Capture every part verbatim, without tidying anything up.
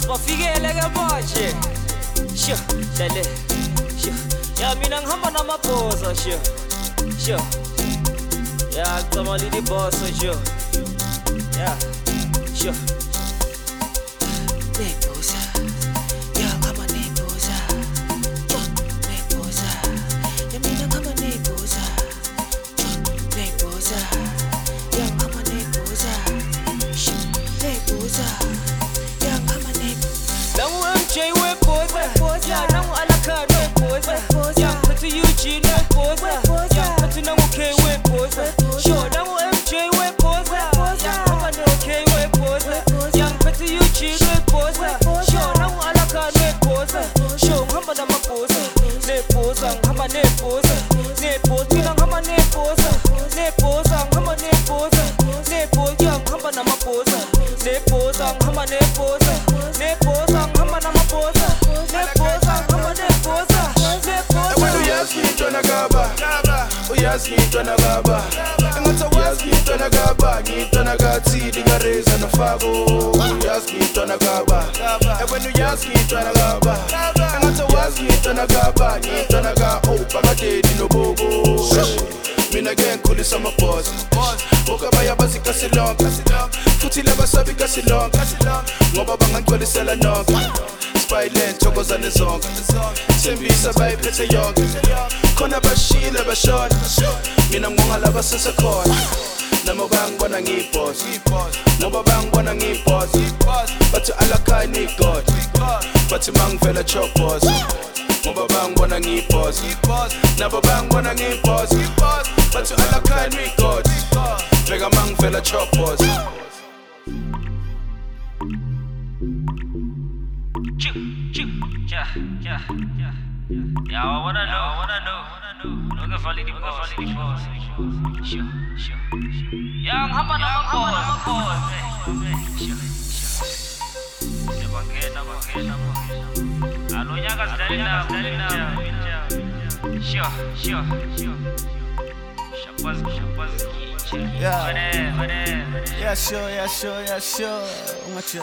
Sibafikele ke manje. Sho, dale. Sho. Ya mina ngihamba namabhoza sho. Sho. Ya ngicamali di boss sho. Ya. Sho. Nebuza. Ya ngama nebuza. Yo, nebuza. Ya mina ngama nebuza. Nebuza. Ya ngama nebuza. Sho. Nebuza. Ya ngama nebuza. Namu M J we boza. Ya namu alaka we boza. Ya put you G we boza. Ya put namu K we boza. Sho namu M J we boza. Ya ngama no K we boza. Ya put you G we boza. Sho namu alaka we boza. Sho ngamba na maboza. Ne boza ngamba ne boza. Ne boza mina ngamba ne boza. Ne boza ngamba ne boza. Ne boza ya ngamba na maboza. Ne boza ngamba ne boza. Ne boza ngamba na maboza. Ne boza ngamba ne boza. Ne boza uyazi ngitwana gaba uyazi ngitwana gaba engathi uyazi ngitwana gaba ngitwana gathi lingareza nafako uyazi ngitwana gaba ebona uyazi ngitwana gaba engathi uyazi ngitwana gaba ngitwana ga obakadeni nobobo mina ke ngikhulisa amabhoza boka bayabazi kasilonke futhi labasabi kasilonke ngoba bangangcolisela nonke Spyland thokozane zonke sembisa bayiphethe yonke khona bashile bashona mina ngonga laba sesekhona noma bangibona ngiboss noma bangibona ngiboss bathi alakhani god bathi mangivela chop boss ngoba bangibona ngiboss nabo bangibona ngiboss bathi alakhani god vega mangivela chop boss Choo, choo, ja, ja, ja. Ja, I wanna know, I wanna know, wanna know. Look at Folly the boss, the boss. Sure, sure. Yang hamba nama boss, boss. Sure, sure. Ya bangke, nama bangke, nama bangke. Alunya kas dari nam, dari nam. Sure, sure, sure. Shapas, shapas. Yeah. Mana, mana. Yeah, sure, yeah, sure, yeah, sure. Ungacha.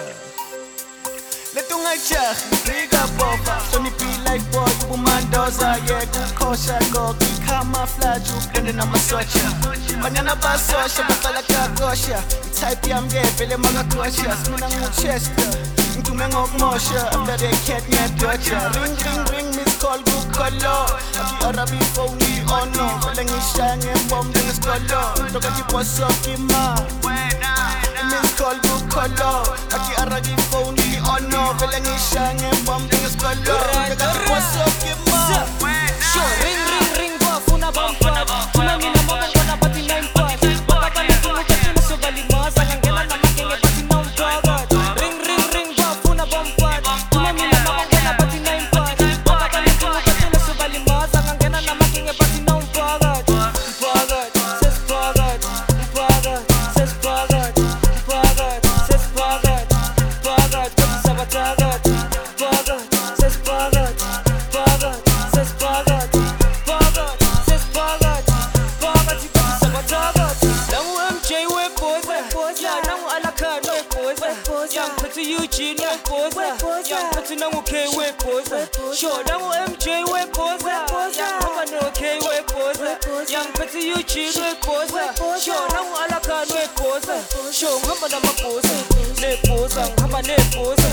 Leto ngacha, riga boba. Tony be like boy, bumandoza. Yeah, kukosha go, camouflage, uplende na masocha. Banyana basosha, batala kakosha. Type yam gay, vele magakosha. Smina nguchester, ntume ngokmosha. After they cat me a dodger. Ring, ring, ring, miss call, good color. Aki Arabi phone, we on no. Vele ngishange, bomb, dennis color. Look at the boss of Kima. Miss call, good color. Aki Arabi phone, we on no. Vele ngishange, bomb, dennis color. Look at the boss of Kima. Sure, ring, ring, ring, bafuna bampa. Tuna mina moga ngona pati nine part. Baka bani kumuka tuna subali maza. Ngangela na makenge pati na umpaga. Ring, ring, ring, bafuna bampa. Tuna mina moga ngona pati nine part. Baka bani kumuka tuna subali maza. Ngangela na makenge pati na umpaga. Umpaga, ses paga. Umpaga, ses paga. Umpaga, ses paga. Umpaga, pati sabataga. Umpaga, ses paga. Umpaga, ses paga. Umpaga, ses paga. Umpaga, pati sabataga. Namu M J we boza. Ya namu alaka we boza. Yang pati Eugene we boza. Yang pati namu K we boza. Sure namu M J we boza. Yang hamba no K we boza. Yang pati Eugene we boza. Sure namu alaka we boza. Sure hamba na maboza. Ne boza, hamba ne boza.